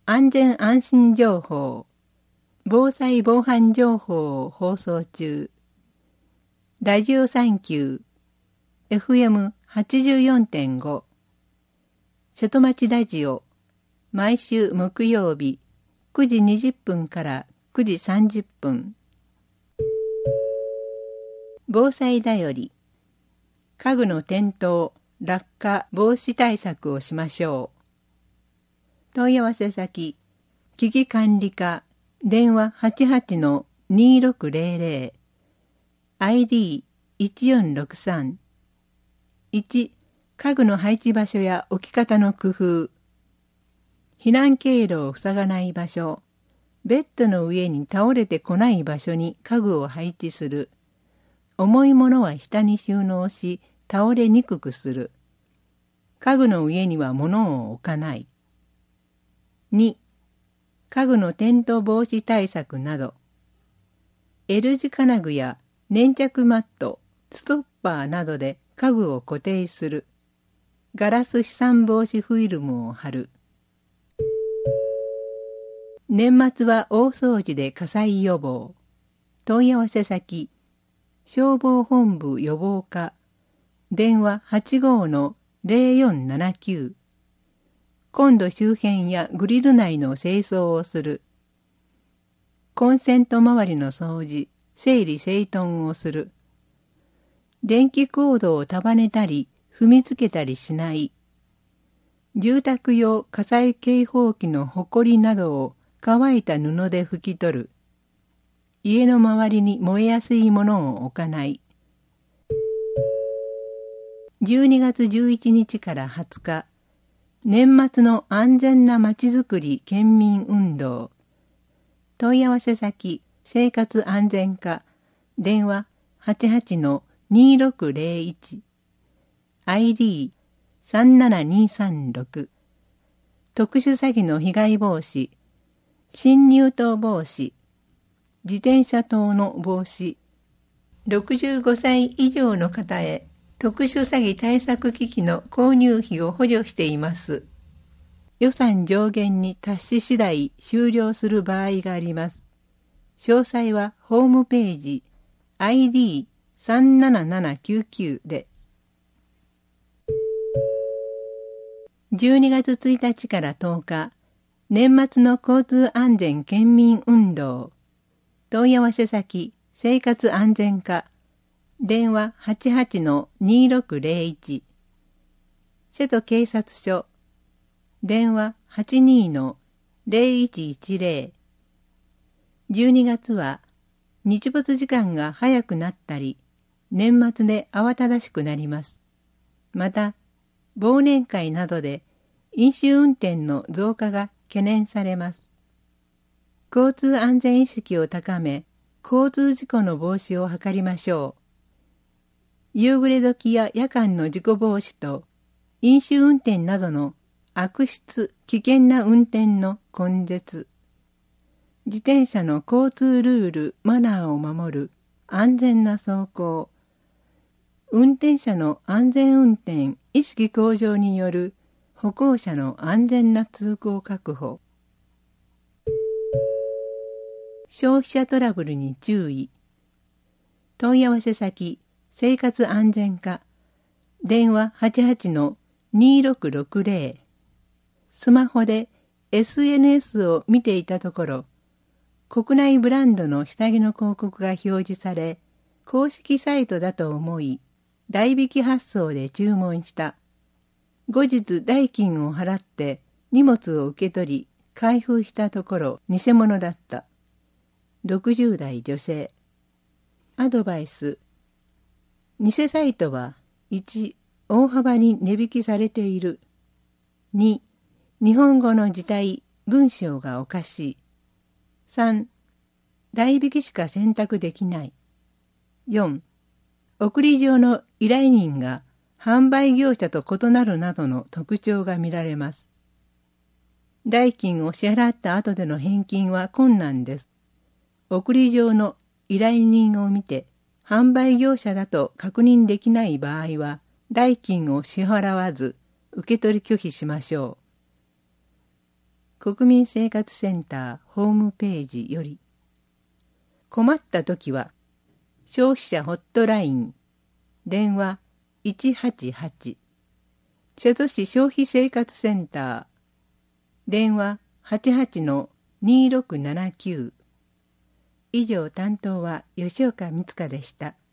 安全安心情報、防災防犯情報を放送中。ラジオサンキュー FM84.5 瀬戸町ラジオ、毎週木曜日9時20分から9時30分。防災だより、家具の転倒、落下防止対策をしましょう。問い合わせ先、危機管理課、電話 88-2600、ID1463。1、家具の配置場所や置き方の工夫。避難経路を塞がない場所、ベッドの上に倒れてこない場所に家具を配置する。重いものは下に収納し、倒れにくくする。家具の上には物を置かない。2、家具の転倒防止対策など。L 字金具や粘着マット、ストッパーなどで家具を固定する。ガラス飛散防止フィルムを貼る。年末は大掃除で火災予防。問い合わせ先、消防本部予防課、電話 85-0479。コンロ周辺やグリル内の清掃をする。コンセント周りの掃除、整理整頓をする。電気コードを束ねたり、踏みつけたりしない。住宅用火災警報器のほこりなどを乾いた布で拭き取る。家の周りに燃えやすいものを置かない。12月11日から20日、年末の安全なまちづくり県民運動。問い合わせ先、生活安全課、電話 88-2601、ID37236。特殊詐欺の被害防止、侵入盗防止、自転車盗の防止。65歳以上の方へ特殊詐欺対策機器の購入費を補助しています。予算上限に達し次第終了する場合があります。詳細はホームページ ID37799 で。12月1日から10日、年末の交通安全県民運動。問い合わせ先、生活安全課、電話 88-2601。瀬戸警察署、電話 82-0110。12月は日没時間が早くなったり、年末で慌ただしくなります。また、忘年会などで飲酒運転の増加が懸念されます。交通安全意識を高め、交通事故の防止を図りましょう。夕暮れ時や夜間の事故防止と、飲酒運転などの悪質・危険な運転の根絶。自転車の交通ルール・マナーを守る安全な走行。運転者の安全運転意識向上による歩行者の安全な通行確保。消費者トラブルに注意。問い合わせ先、生活安全課、電話 88-2660。スマホで SNS を見ていたところ、国内ブランドの下着の広告が表示され、公式サイトだと思い、代引き発送で注文した。後日代金を払って荷物を受け取り、開封したところ偽物だった。60代女性。アドバイス。偽サイトは1、大幅に値引きされている。2、日本語の字体、文章がおかしい。3、代引きしか選択できない。4、送り状の依頼人が販売業者と異なるなどの特徴が見られます。代金を支払った後での返金は困難です。送り状の依頼人を見て、販売業者だと確認できない場合は、代金を支払わず、受け取り拒否しましょう。 国民生活センターホームページより。困ったときは消費者ホットライン電話188、瀬戸市消費生活センター電話88-2679。以上、担当は吉岡光香でした。